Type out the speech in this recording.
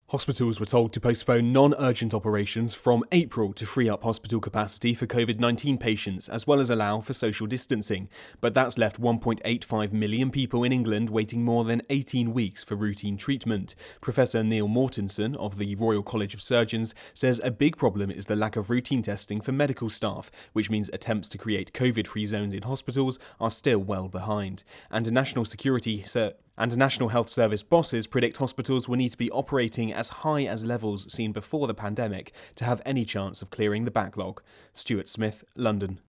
Hospitals were told to postpone non-urgent operations from April to free up hospital capacity for COVID-19 patients, as well as allow for social distancing. But that's left 1.85 million people in England waiting more than 18 weeks for routine treatment. Professor Neil Mortensen of the Royal College of Surgeons says a big problem is the lack of routine testing for medical staff, which means attempts to create COVID-free zones in hospitals are still well behind. And National Health Service bosses predict hospitals will need to be operating as high as levels seen before the pandemic to have any chance of clearing the backlog. Stuart Smith, London.